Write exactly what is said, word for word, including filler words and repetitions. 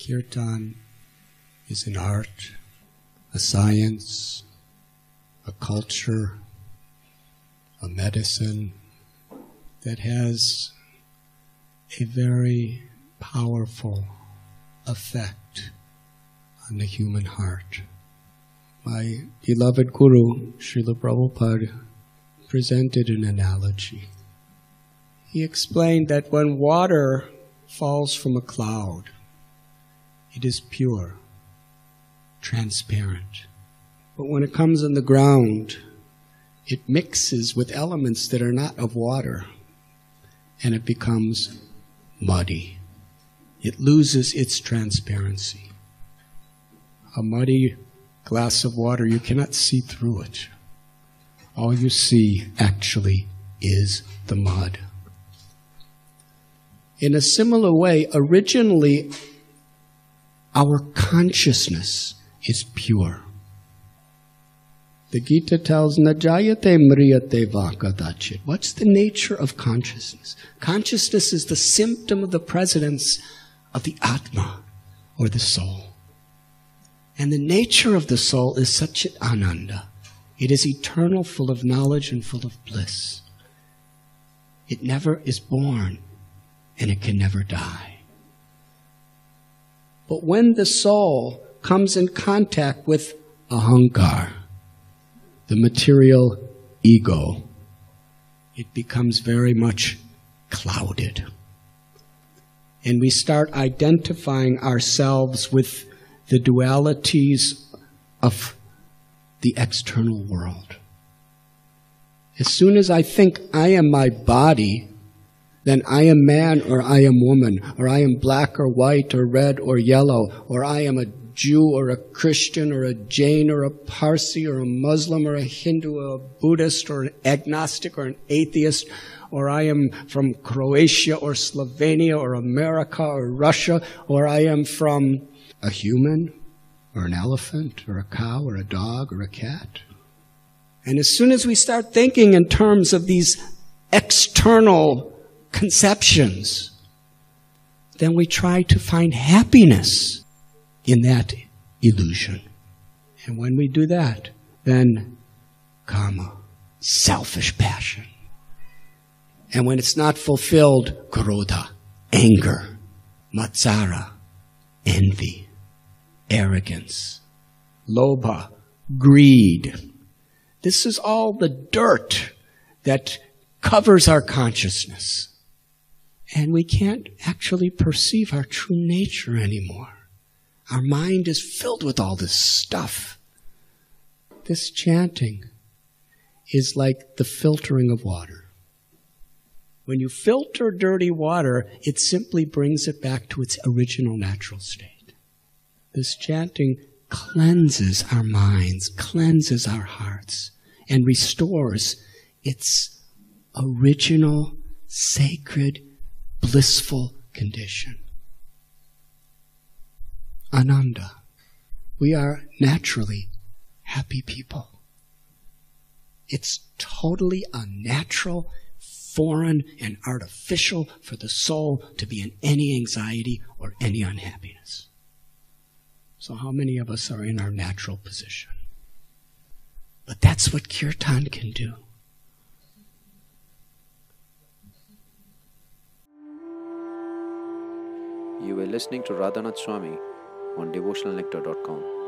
Kirtan is an art, a science, a culture, a medicine that has a very powerful effect on the human heart. My beloved Guru, Srila Prabhupada, presented an analogy. He explained that when water falls from a cloud, it is pure, transparent. But when it comes on the ground, it mixes with elements that are not of water, and it becomes muddy. It loses its transparency. A muddy glass of water, you cannot see through it. All you see actually is the mud. In a similar way, originally, our consciousness is pure. The Gita tells, Najayate mriyate vakadachit. What's the nature of consciousness? Consciousness is the symptom of the presence of the Atma, or the soul. And the nature of the soul is Satchit Ananda. It is eternal, full of knowledge and full of bliss. It never is born, and it can never die. But when the soul comes in contact with ahankar, the material ego, it becomes very much clouded. And we start identifying ourselves with the dualities of the external world. As soon as I think I am my body, then I am man or I am woman, or I am black or white or red or yellow, or I am a Jew or a Christian or a Jain or a Parsi or a Muslim or a Hindu or a Buddhist or an agnostic or an atheist, or I am from Croatia or Slovenia or America or Russia, or I am from a human or an elephant or a cow or a dog or a cat. And as soon as we start thinking in terms of these external conceptions, then we try to find happiness in that illusion. And when we do that, then kama, selfish passion. And when it's not fulfilled, krodha, anger, matsara, envy, arrogance, lobha, greed. This is all the dirt that covers our consciousness. And we can't actually perceive our true nature anymore. Our mind is filled with all this stuff. This chanting is like the filtering of water. When you filter dirty water, it simply brings it back to its original natural state. This chanting cleanses our minds, cleanses our hearts, and restores its original, sacred, blissful condition. Ananda. We are naturally happy people. It's totally unnatural, foreign, and artificial for the soul to be in any anxiety or any unhappiness. So how many of us are in our natural position? But that's what kirtan can do. You were listening to Radhanath Swami on devotional nectar dot com.